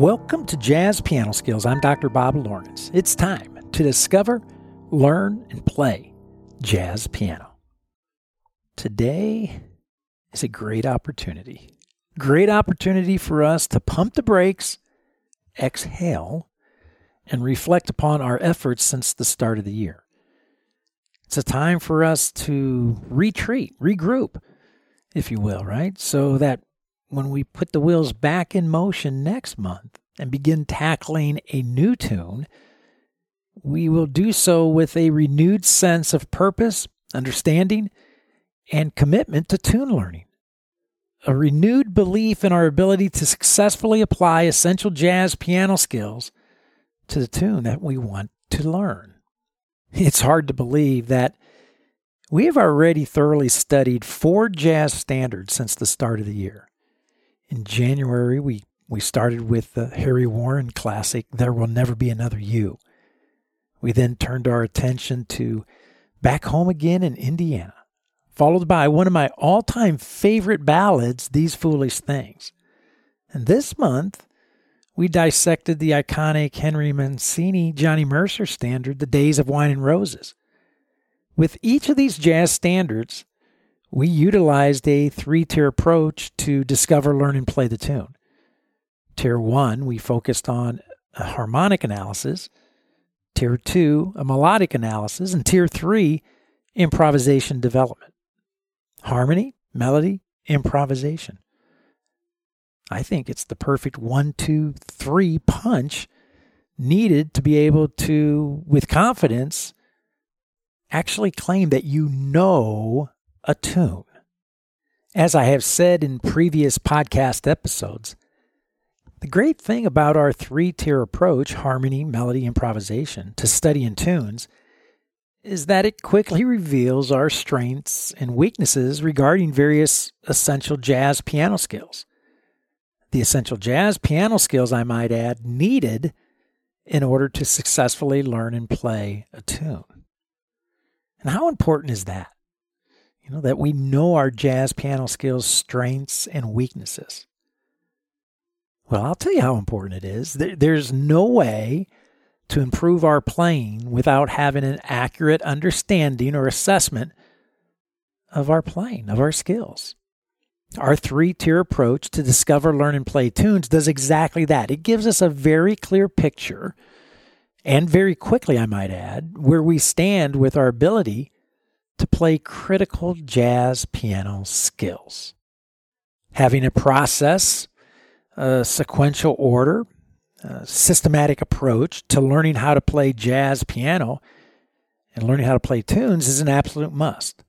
Welcome to Jazz Piano Skills. I'm Dr. Bob Lawrence. It's time to discover, learn, and play jazz piano. Today is a great opportunity. Great opportunity for us to pump the brakes, exhale, and reflect upon our efforts since the start of the year. It's a time for us to retreat, regroup, if you will, right? So that when we put the wheels back in motion next month and begin tackling a new tune, we will do so with a renewed sense of purpose, understanding, and commitment to tune learning. A renewed belief in our ability to successfully apply essential jazz piano skills to the tune that we want to learn. It's hard to believe that we have already thoroughly studied 4 jazz standards since the start of the year. In January, we started with the Harry Warren classic, There Will Never Be Another You. We then turned our attention to Back Home Again in Indiana, followed by one of my all-time favorite ballads, These Foolish Things. And this month, we dissected the iconic Henry Mancini, Johnny Mercer standard, The Days of Wine and Roses. With each of these jazz standards, we utilized a 3-tier approach to discover, learn, and play the tune. Tier 1, we focused on a harmonic analysis. Tier 2, a melodic analysis. And Tier 3, improvisation development. Harmony, melody, improvisation. I think it's the perfect 1-2-3 punch needed to be able to, with confidence, actually claim that you know a tune. As I have said in previous podcast episodes, the great thing about our 3-tier approach, harmony, melody, improvisation, to studying tunes, is that it quickly reveals our strengths and weaknesses regarding various essential jazz piano skills. The essential jazz piano skills, I might add, needed in order to successfully learn and play a tune. And how important is that? That we know our jazz piano skills' strengths and weaknesses. Well, I'll tell you how important it is. There's no way to improve our playing without having an accurate understanding or assessment of our playing, of our skills. Our 3-tier approach to discover, learn, and play tunes does exactly that. It gives us a very clear picture, and very quickly, I might add, where we stand with our ability to play critical jazz piano skills. Having a process, a sequential order, a systematic approach to learning how to play jazz piano and learning how to play tunes is an absolute must.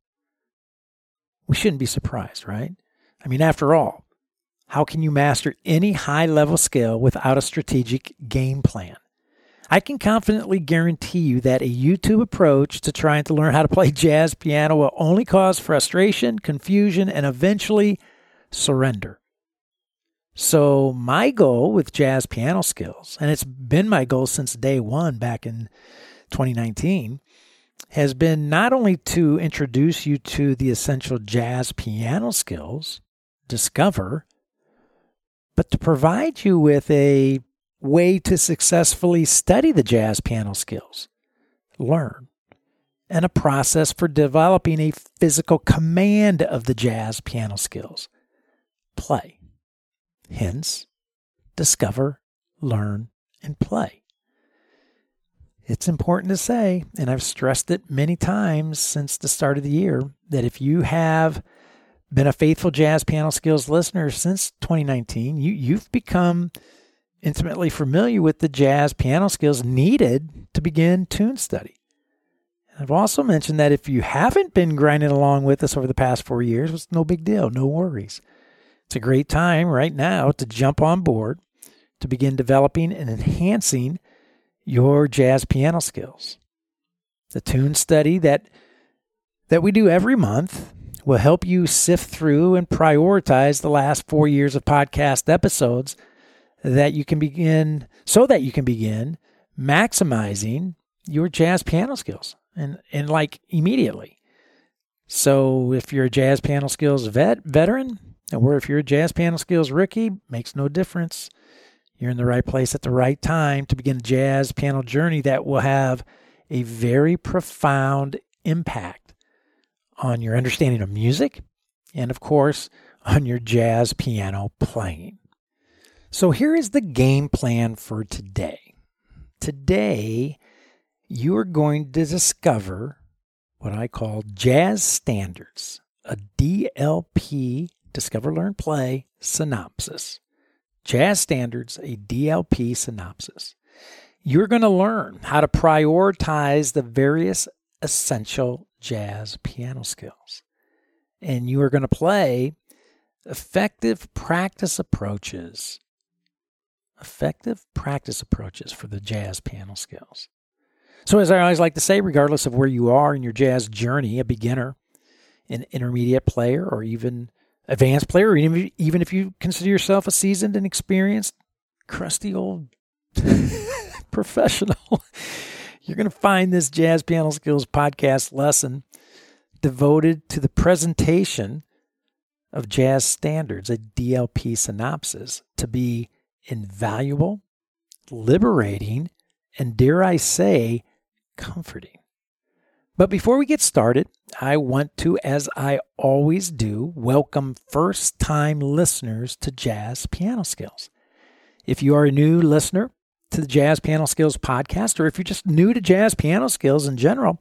We shouldn't be surprised, right? I mean, after all, how can you master any high-level skill without a strategic game plan? I can confidently guarantee you that a YouTube approach to trying to learn how to play jazz piano will only cause frustration, confusion, and eventually surrender. So my goal with jazz piano skills, and it's been my goal since day one back in 2019, has been not only to introduce you to the essential jazz piano skills, discover, but to provide you with a way to successfully study the jazz piano skills, learn, and a process for developing a physical command of the jazz piano skills, play. Hence, discover, learn, and play. It's important to say, and I've stressed it many times since the start of the year, that if you have been a faithful jazz piano skills listener since 2019, you've become intimately familiar with the jazz piano skills needed to begin tune study. I've also mentioned that if you haven't been grinding along with us over the past 4 years, it's no big deal, no worries. It's a great time right now to jump on board to begin developing and enhancing your jazz piano skills. The tune study that we do every month will help you sift through and prioritize the last 4 years of podcast episodes so that you can begin maximizing your jazz piano skills and immediately. So if you're a jazz piano skills veteran, or if you're a jazz piano skills rookie, makes no difference. You're in the right place at the right time to begin a jazz piano journey that will have a very profound impact on your understanding of music and, of course, on your jazz piano playing. So here is the game plan for today. Today, you are going to discover what I call Jazz Standards, a DLP, Discover, Learn, Play synopsis. Jazz Standards, a DLP synopsis. You're going to learn how to prioritize the various essential jazz piano skills. And you are going to play effective practice approaches for the jazz piano skills. So as I always like to say, regardless of where you are in your jazz journey, a beginner, an intermediate player, or even advanced player, or even if you consider yourself a seasoned and experienced, crusty old professional, you're going to find this Jazz Piano Skills podcast lesson devoted to the presentation of Jazz Standards, a DLP synopsis, to be invaluable, liberating, and dare I say, comforting. But before we get started, I want to, as I always do, welcome first-time listeners to Jazz Piano Skills. If you are a new listener to the Jazz Piano Skills podcast, or if you're just new to Jazz Piano Skills in general,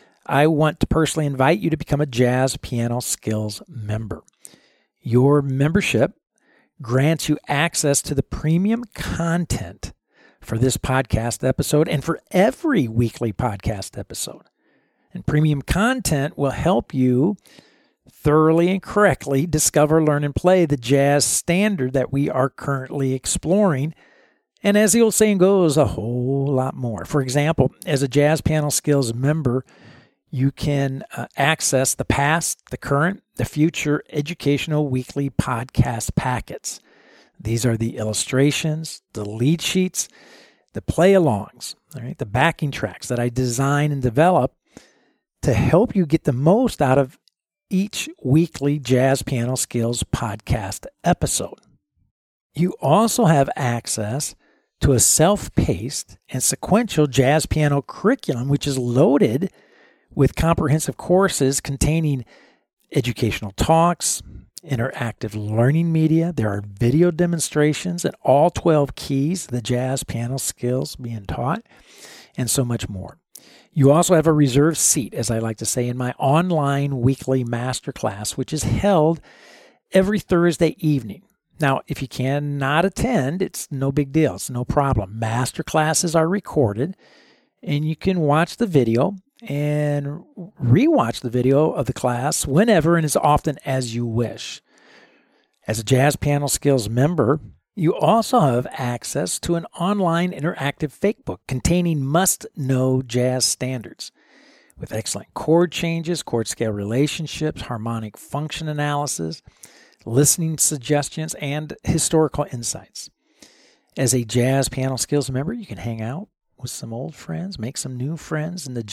I want to personally invite you to become a Jazz Piano Skills member. Your membership grants you access to the premium content for this podcast episode and for every weekly podcast episode. And premium content will help you thoroughly and correctly discover, learn, and play the jazz standard that we are currently exploring. And as the old saying goes, a whole lot more. For example, as a Jazz Piano Skills member, you can access the past, the current, the future educational weekly podcast packets. These are the illustrations, the lead sheets, the play-alongs, all right, the backing tracks that I design and develop to help you get the most out of each weekly Jazz Piano Skills podcast episode. You also have access to a self-paced and sequential jazz piano curriculum, which is loaded with comprehensive courses containing educational talks, interactive learning media. There are video demonstrations in all 12 keys, the jazz piano skills being taught, and so much more. You also have a reserved seat, as I like to say, in my online weekly masterclass, which is held every Thursday evening. Now, if you cannot attend, it's no big deal. It's no problem. Masterclasses are recorded, and you can watch the video and rewatch the video of the class whenever and as often as you wish. As a Jazz Piano Skills member, you also have access to an online interactive fakebook containing must-know jazz standards with excellent chord changes, chord scale relationships, harmonic function analysis, listening suggestions, and historical insights. As a Jazz Piano Skills member, you can hang out with some old friends, make some new friends in the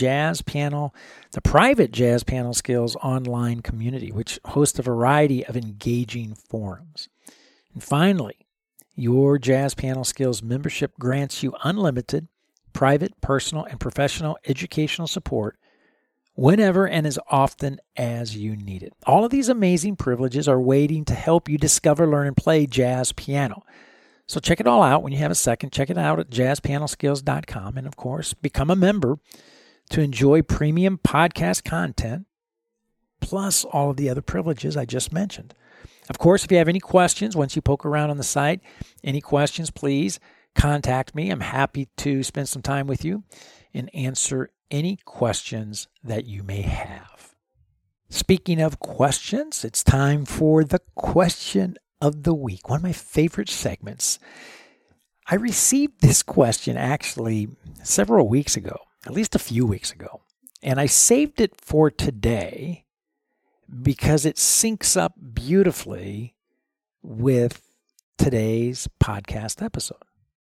private Jazz Piano Skills online community, which hosts a variety of engaging forums. And finally, your Jazz Piano Skills membership grants you unlimited, private, personal, and professional educational support whenever and as often as you need it. All of these amazing privileges are waiting to help you discover, learn, and play jazz piano. So check it all out when you have a second. Check it out at jazzpianoskills.com. And, of course, become a member to enjoy premium podcast content, plus all of the other privileges I just mentioned. Of course, if you have any questions, once you poke around on the site, any questions, please contact me. I'm happy to spend some time with you and answer any questions that you may have. Speaking of questions, it's time for the question of the week, one of my favorite segments. I received this question actually several weeks ago, at least a few weeks ago, and I saved it for today because it syncs up beautifully with today's podcast episode.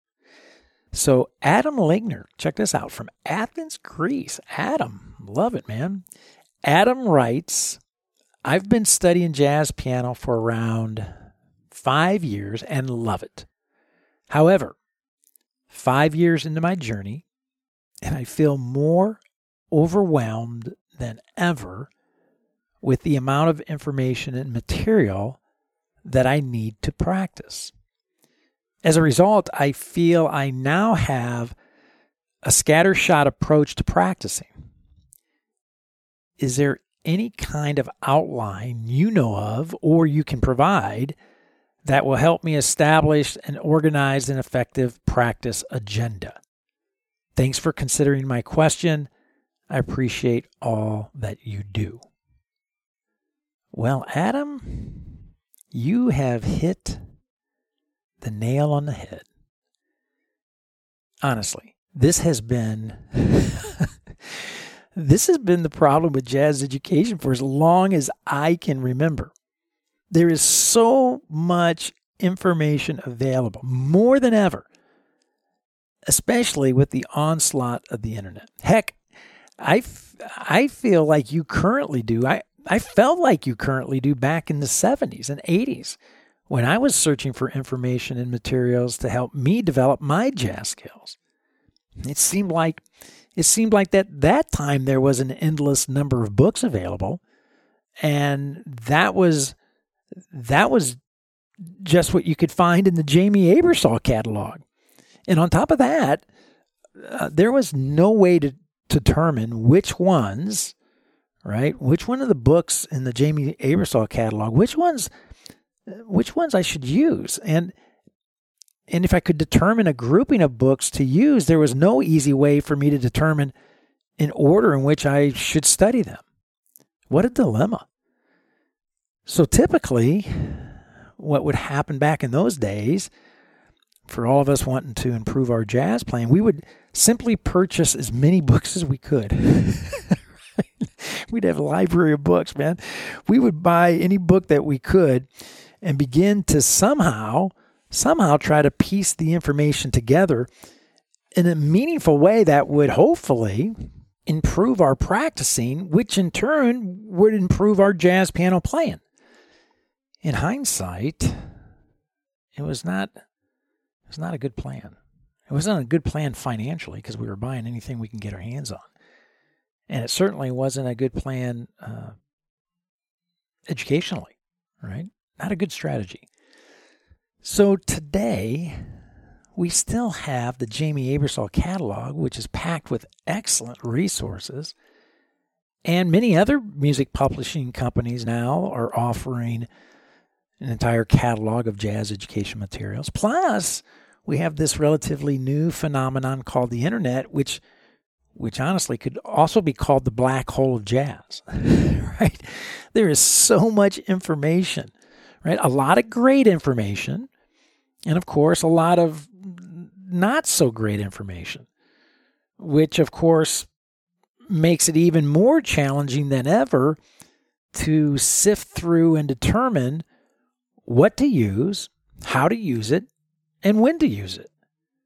So Adam Ligner, check this out, from Athens, Greece. Adam, love it, man. Adam writes, I've been studying jazz piano for around 5 years and love it. However, 5 years into my journey, and I feel more overwhelmed than ever with the amount of information and material that I need to practice. As a result, I feel I now have a scattershot approach to practicing. Is there any kind of outline you know of or you can provide that will help me establish an organized and effective practice agenda? Thanks for considering my question. I appreciate all that you do. Well, Adam, you have hit the nail on the head. Honestly, this has been the problem with jazz education for as long as I can remember. There is so much information available, more than ever, especially with the onslaught of the internet. Heck, I feel like you currently do. I felt like you currently do back in the 70s and 80s when I was searching for information and materials to help me develop my jazz skills. It seemed like that time there was an endless number of books available, and that was just what you could find in the Jamie Aebersold catalog. And on top of that, there was no way to determine which one of the books in the Jamie Aebersold catalog, which ones I should use. And if I could determine a grouping of books to use, there was no easy way for me to determine an order in which I should study them. What a dilemma. So typically, what would happen back in those days, for all of us wanting to improve our jazz playing, we would simply purchase as many books as we could. We'd have a library of books, man. We would buy any book that we could and begin to somehow try to piece the information together in a meaningful way that would hopefully improve our practicing, which in turn would improve our jazz piano playing. In hindsight, it was not a good plan. It wasn't a good plan financially because we were buying anything we can get our hands on. And it certainly wasn't a good plan educationally, right? Not a good strategy. So today, we still have the Jamie Aebersold catalog, which is packed with excellent resources. And many other music publishing companies now are offering an entire catalog of jazz education materials. Plus, we have this relatively new phenomenon called the internet, which honestly could also be called the black hole of jazz, right? There is so much information, right? A lot of great information, and of course, a lot of not so great information, which of course makes it even more challenging than ever to sift through and determine what to use, how to use it, and when to use it.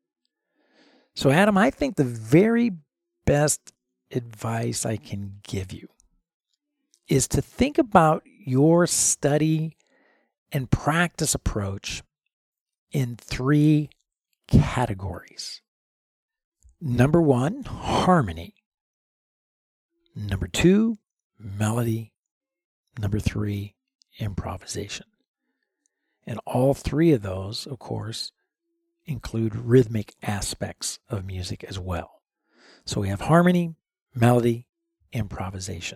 So, Adam, I think the very best advice I can give you is to think about your study and practice approach in 3 categories. Number 1, harmony. Number 2, melody. Number 3, improvisation. And all 3 of those, of course, include rhythmic aspects of music as well. So we have harmony, melody, improvisation.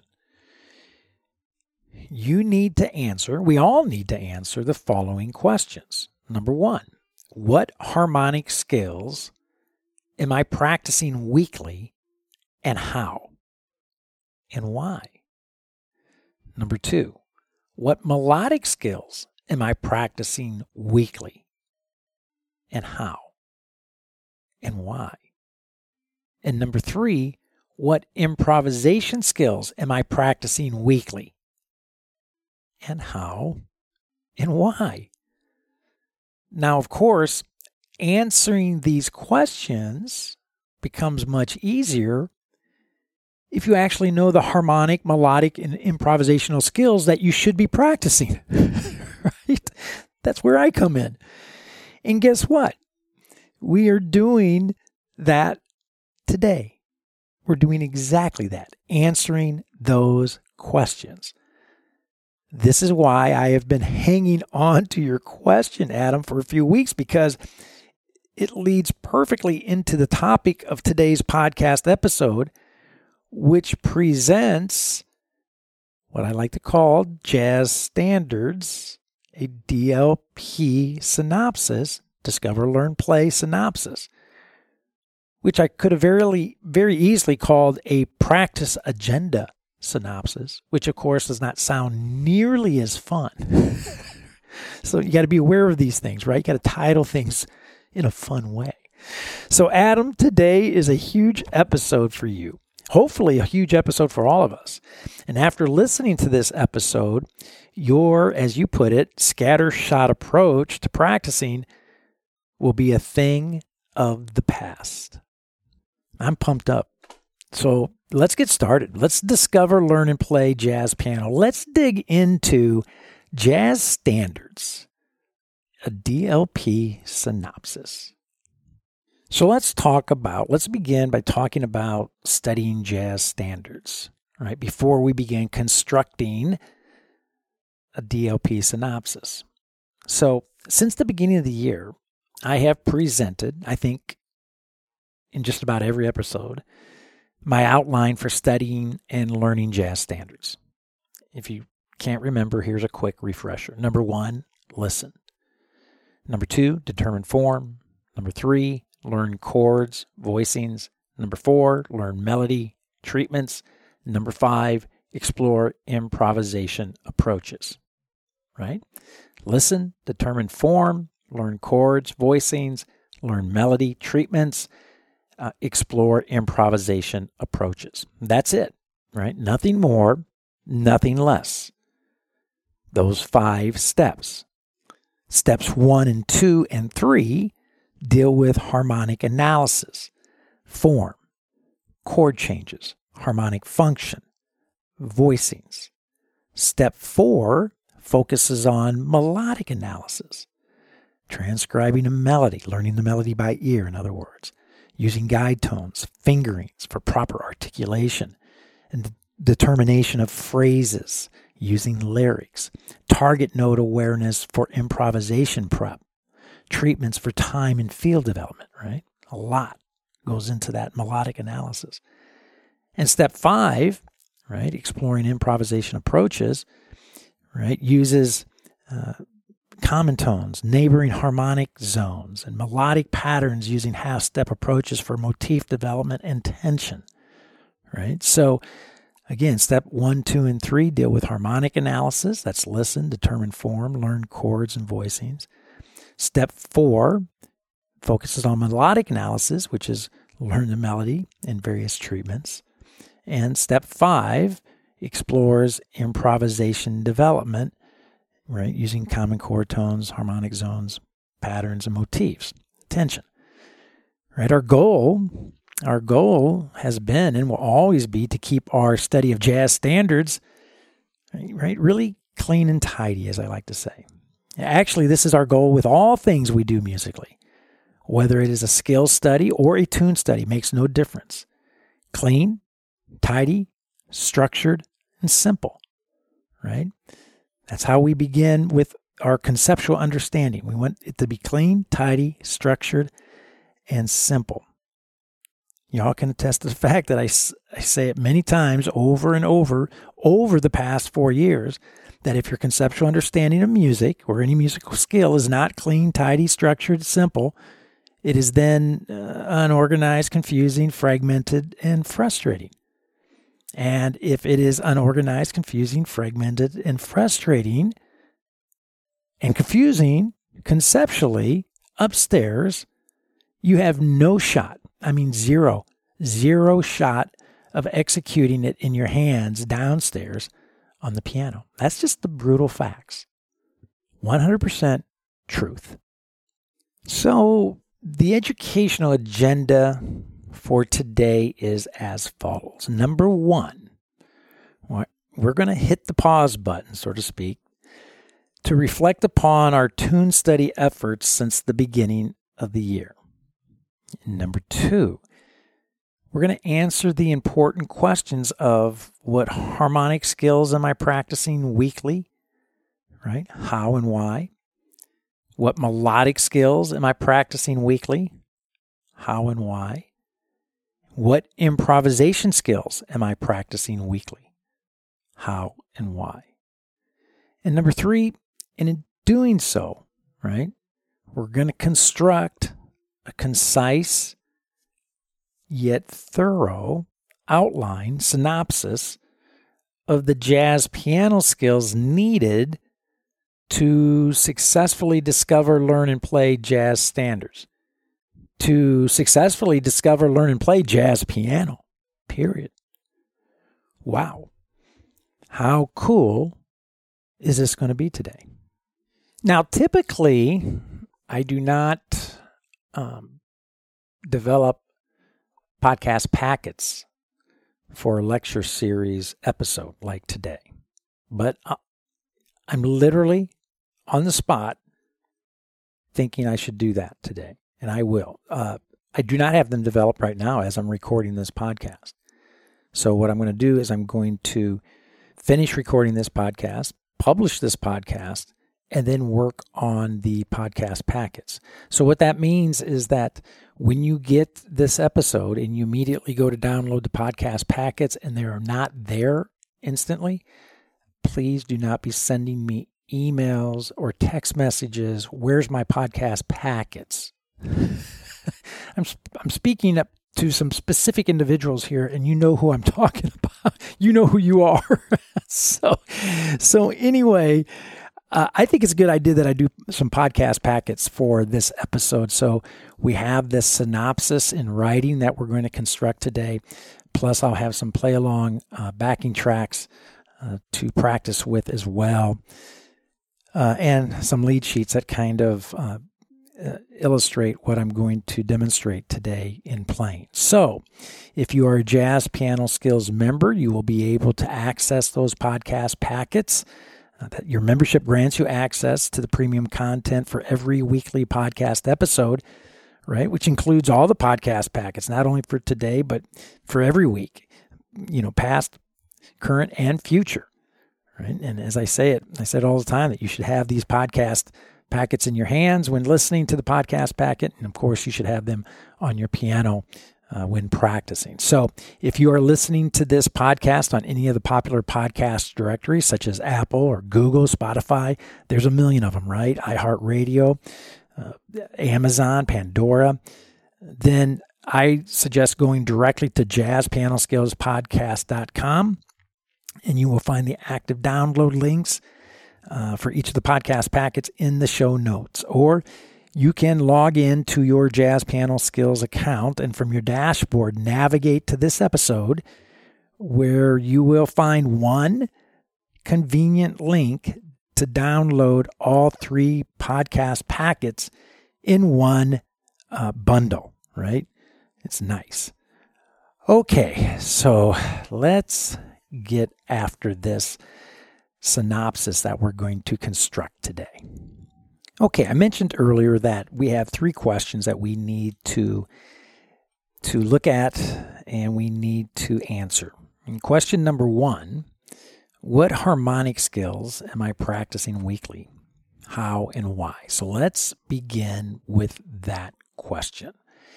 We all need to answer the following questions. Number 1, what harmonic skills am I practicing weekly and how and why? Number 2, what melodic skills am I practicing weekly and how and why? And number 3, what improvisation skills am I practicing weekly and how and why? Now, of course, answering these questions becomes much easier if you actually know the harmonic, melodic, and improvisational skills that you should be practicing, right? That's where I come in. And guess what? we are doing that today. We're doing exactly that, answering those questions. This is why I have been hanging on to your question, Adam, for a few weeks, because it leads perfectly into the topic of today's podcast episode, which presents what I like to call Jazz Standards, a DLP synopsis, Discover, Learn, Play synopsis, which I could have very easily called a practice agenda synopsis, which of course does not sound nearly as fun. So you got to be aware of these things, right? You got to title things in a fun way. So Adam, today is a huge episode for you. Hopefully a huge episode for all of us. And after listening to this episode, your, as you put it, scattershot approach to practicing will be a thing of the past. I'm pumped up. So let's get started. Let's discover, learn, and play jazz piano. Let's dig into Jazz Standards, a DLP synopsis. So let's begin by talking about studying jazz standards, right? Before we begin constructing a DLP synopsis. So since the beginning of the year, I have presented, I think, in just about every episode, my outline for studying and learning jazz standards. If you can't remember, here's a quick refresher. Number 1, listen. Number 2, determine form. Number 3, learn chords, voicings. Number 4, learn melody, treatments. Number 5, explore improvisation approaches. Right? Listen, determine form, learn chords, voicings, learn melody, treatments, explore improvisation approaches. That's it, right? Nothing more, nothing less. Those 5 steps. Steps 1 and 2 and 3 deal with harmonic analysis, form, chord changes, harmonic function, voicings. Step 4 focuses on melodic analysis, transcribing a melody, learning the melody by ear, in other words, using guide tones, fingerings for proper articulation, and determination of phrases, using lyrics, target note awareness for improvisation prep, treatments for time and feel development, right? A lot goes into that melodic analysis. And step 5, right, exploring improvisation approaches, right, uses common tones, neighboring harmonic zones, and melodic patterns using half-step approaches for motif development and tension, right? So, again, step 1, 2, and 3 deal with harmonic analysis. That's listen, determine form, learn chords and voicings. Step 4 focuses on melodic analysis, which is learn the melody and various treatments. And step 5 explores improvisation development, right, using common chord tones, harmonic zones, patterns, and motifs, tension. Right, our goal has been and will always be to keep our study of jazz standards, right, really clean and tidy, as I like to say. Actually, this is our goal with all things we do musically. Whether it is a skill study or a tune study, makes no difference. Clean, tidy, structured, and simple, right? That's how we begin with our conceptual understanding. We want it to be clean, tidy, structured, and simple. Y'all can attest to the fact that I say it many times over and over the past 4 years, that if your conceptual understanding of music or any musical skill is not clean, tidy, structured, simple, it is then unorganized, confusing, fragmented, and frustrating. And if it is unorganized, confusing, fragmented, and frustrating, and confusing conceptually upstairs, you have no shot. I mean, zero shot of executing it in your hands downstairs on the piano. That's just the brutal facts. 100% truth. So the educational agenda for today is as follows. Number 1, we're going to hit the pause button, so to speak, to reflect upon our tune study efforts since the beginning of the year. Number 2, we're going to answer the important questions of what harmonic skills am I practicing weekly, right? How and why? What melodic skills am I practicing weekly? How and why? What improvisation skills am I practicing weekly? How and why? And number 3, and in doing so, right, we're going to construct a concise yet thorough outline, synopsis of the jazz piano skills needed to successfully discover, learn, and play jazz standards. To successfully discover, learn, and play jazz piano, period. Wow. How cool is this going to be today? Now, typically, I do not develop podcast packets for a lecture series episode like today. But I'm literally on the spot thinking I should do that today, and I will. I do not have them developed right now as I'm recording this podcast. So what I'm going to do is I'm going to finish recording this podcast, publish this podcast, and then work on the podcast packets. So what that means is that when you get this episode and you immediately go to download the podcast packets and they are not there instantly, please do not be sending me emails or text messages. Where's my podcast packets? I'm speaking up to some specific individuals here, and you know who I'm talking about. You know who you are. So anyway, I think it's a good idea that I do some podcast packets for this episode. So we have this synopsis in writing that we're going to construct today. Plus, I'll have some play-along backing tracks to practice with as well, and some lead sheets that kind of illustrate what I'm going to demonstrate today in playing. So if you are a Jazz Piano Skills member, you will be able to access those podcast packets. That your membership grants you access to the premium content for every weekly podcast episode, right? Which includes all the podcast packets, not only for today, but for every week, past, current, and future, right? And as I said all the time that you should have these podcast packets in your hands when listening to the podcast packet. And of course, you should have them on your piano when practicing. So if you are listening to this podcast on any of the popular podcast directories, such as Apple or Google, Spotify, there's a million of them, right? iHeartRadio, Amazon, Pandora, then I suggest going directly to jazzpianoskillspodcast.com, and you will find the active download links for each of the podcast packets in the show notes. Or you can log in to your Jazz Piano Skills account and from your dashboard navigate to this episode, where you will find one convenient link to download all 3 podcast packets in one bundle, right? It's nice. Okay, so let's get after this synopsis that we're going to construct today. Okay, I mentioned earlier that we have 3 questions that we need to look at and we need to answer. And question number 1, what harmonic skills am I practicing weekly? How and why? So let's begin with that question.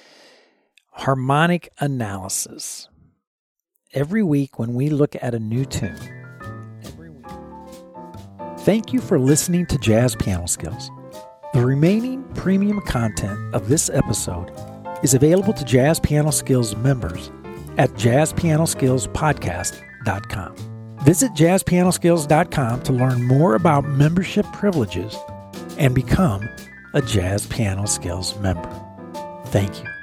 Harmonic analysis. Every week when we look at a new tune, thank you for listening to Jazz Piano Skills. The remaining premium content of this episode is available to Jazz Piano Skills members at jazzpianoskillspodcast.com. Visit jazzpianoskills.com to learn more about membership privileges and become a Jazz Piano Skills member. Thank you.